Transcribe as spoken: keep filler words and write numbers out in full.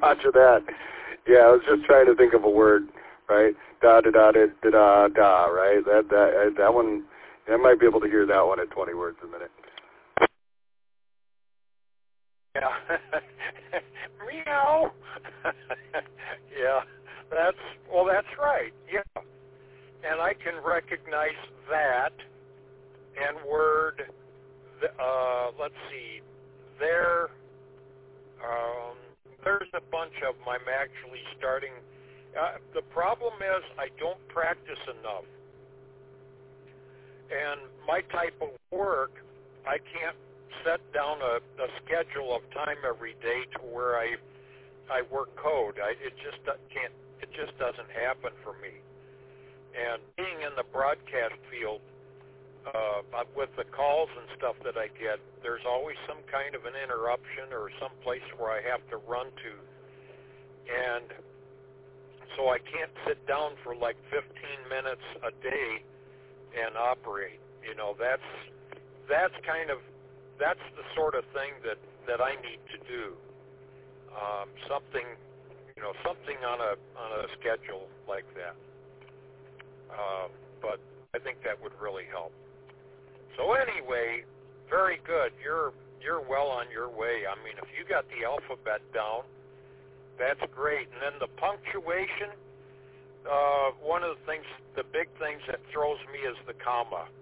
Roger that. Yeah, I was just trying to think of a word, right? Da da da da da da da. Right? That that that one. I might be able to hear that one at twenty words a minute. Yeah. Meow. Yeah. That's well. That's right. Yeah. And I can recognize that and word. Uh, let's see. There. Um, there's a bunch of them I'm actually starting. Uh, the problem is I don't practice enough. And my type of work, I can't set down a, a schedule of time every day to where I I work code. I, it just can't. It just doesn't happen for me. And being in the broadcast field, uh, with the calls and stuff that I get, there's always some kind of an interruption or some place where I have to run to, and so I can't sit down for like fifteen minutes a day and operate. You know, that's that's kind of that's the sort of thing that, that I need to do. Um, something, you know, something on a on a schedule like that. Uh, but I think that would really help. So anyway, very good. You're you're well on your way. I mean, if you got the alphabet down, that's great. And then the punctuation. Uh, one of the things, the big things that throws me is the comma.